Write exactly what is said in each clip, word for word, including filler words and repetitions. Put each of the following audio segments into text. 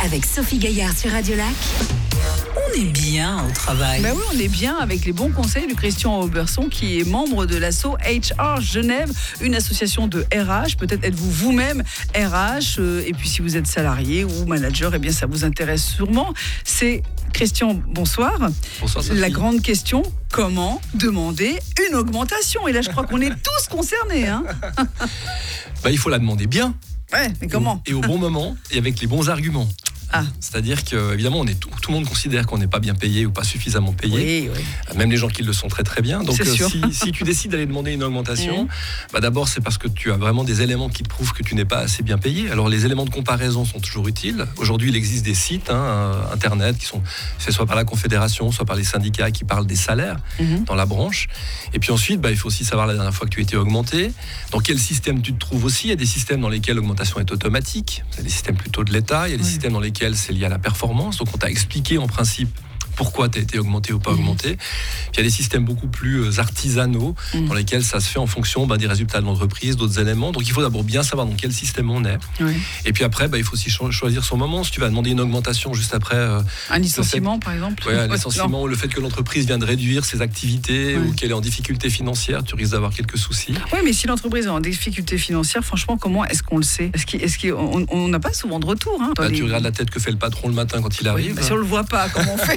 avec Sophie Gaillard sur Radio Lac. On est bien au travail. Ben oui, on est bien avec les bons conseils de Christian Auberson, qui est membre de l'asso H R Genève, une association de R H. Peut-être êtes-vous vous-même R H, euh, et puis si vous êtes salarié ou manager, eh bien ça vous intéresse sûrement. C'est Christian, bonsoir. Bonsoir Sophie. La grande question, comment demander une augmentation? Et là, je crois qu'on est tous concernés. Hein. Bah, il faut la demander bien. Ouais, mais comment? Et au bon moment et avec les bons arguments. Ah. C'est-à-dire que évidemment, on est tout, tout le monde considère qu'on n'est pas bien payé ou pas suffisamment payé. Oui, oui. Même les gens qui le sont très très bien. Donc C'est euh, sûr. si, si tu décides d'aller demander une augmentation, mmh. bah, d'abord c'est parce que tu as vraiment des éléments qui te prouvent que tu n'es pas assez bien payé. Alors les éléments de comparaison sont toujours utiles. Aujourd'hui, il existe des sites hein, internet qui sont faits soit par la Confédération, soit par les syndicats qui parlent des salaires mmh. dans la branche. Et puis ensuite, bah, il faut aussi savoir la dernière fois que tu as été augmenté, dans quel système tu te trouves aussi. Il y a des systèmes dans lesquels l'augmentation est automatique. Il y a des systèmes plutôt de l'État. Il y a des oui. systèmes dans lesquels c'est lié à la performance. Donc on t'a expliqué en principe pourquoi tu as été augmenté ou pas mmh. augmenté. Puis il y a des systèmes beaucoup plus artisanaux mmh. dans lesquels ça se fait en fonction bah, des résultats de l'entreprise, d'autres éléments. Donc il faut d'abord bien savoir dans quel système on est. Oui. Et puis après, bah, il faut aussi cho- choisir son moment. Si tu vas demander une augmentation juste après... Euh, un licenciement fait, par exemple. Ouais, un licenciement ou le fait que l'entreprise vient de réduire ses activités oui. ou qu'elle est en difficulté financière, tu risques d'avoir quelques soucis. Oui, mais si l'entreprise est en difficulté financière, franchement, comment est-ce qu'on le sait? Est-ce qu'il, est-ce qu'on n'a pas souvent de retour hein, bah, les... Tu regardes la tête que fait le patron le matin quand il arrive. Oui, bah, si on ne le voit pas, comment on fait?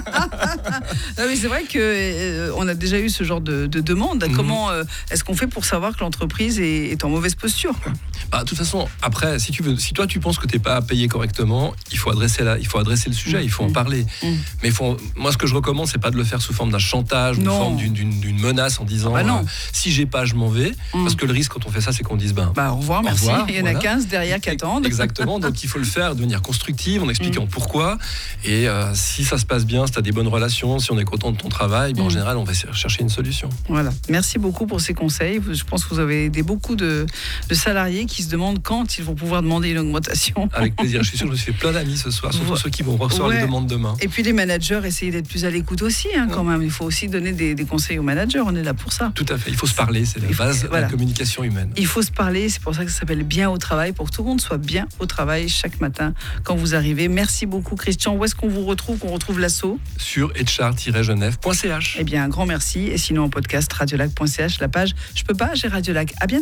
Non, mais c'est vrai qu'on euh, a déjà eu ce genre de, de demande. Mmh. Comment euh, est-ce qu'on fait pour savoir que l'entreprise est, est en mauvaise posture quoi? Bah, de toute façon, après, si, tu veux, si toi tu penses que tu n'es pas payé correctement, il faut adresser, la, il faut adresser le sujet, mmh. il faut en parler. Mmh. Mais il faut, moi, ce que je recommande, c'est pas de le faire sous forme d'un chantage, sous forme d'une, d'une, d'une menace en disant ah bah euh, si j'ai pas, je m'en vais. Mmh. Parce que le risque quand on fait ça, c'est qu'on dise ben, bah, au revoir, au merci. Revoir, il y en a voilà. quinze derrière qui attendent. Exactement, donc il faut le faire de manière constructive, en expliquant mmh. pourquoi. Et euh, si ça se passe bien, si tu as des bonnes relations, si on est content de ton travail, ben mmh. en général, on va chercher une solution. Voilà. Merci beaucoup pour ces conseils. Je pense que vous avez aidé beaucoup de, de salariés qui se demandent quand ils vont pouvoir demander une augmentation. Avec plaisir. Je suis sûr que je me suis fait plein d'amis ce soir, surtout ouais. ceux qui vont recevoir ouais. les demandes demain. Et puis les managers, essayez d'être plus à l'écoute aussi, hein, quand même. Il faut aussi donner des, des conseils aux managers. On est là pour ça. Tout à fait. Il faut se parler. C'est la il base faut, de voilà. la communication humaine. Il faut se parler. C'est pour ça que ça s'appelle bien au travail, pour que tout le monde soit bien au travail chaque matin quand vous arrivez. Merci beaucoup, Christian. Où est-ce qu'on vous retrouve, qu'on retrouve l'asso? Sur h r tiret genève point c h. Eh bien, un grand merci. Et sinon, en podcast, radiolac point c h, la page Je peux pas, j'ai Radio Lac. À bientôt.